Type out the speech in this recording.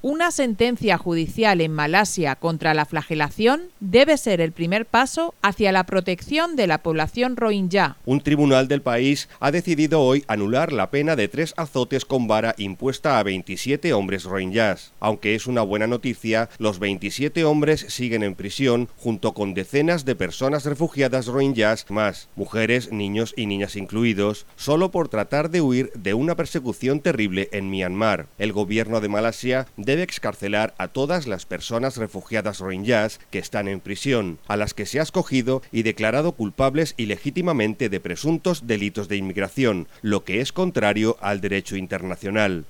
Una sentencia judicial en Malasia contra la flagelación debe ser el primer paso hacia la protección de la población rohingya. Un tribunal del país ha decidido hoy anular la pena de 3 azotes con vara impuesta a 27 hombres rohingyas. Aunque es una buena noticia, los 27 hombres siguen en prisión junto con decenas de personas refugiadas rohingyas más, mujeres, niños y niñas incluidos, solo por tratar de huir de una persecución terrible en Myanmar. El gobierno de Malasia debe excarcelar a todas las personas refugiadas rohingyas que están en prisión, a las que se ha escogido y declarado culpables ilegítimamente de presuntos delitos de inmigración, lo que es contrario al derecho internacional.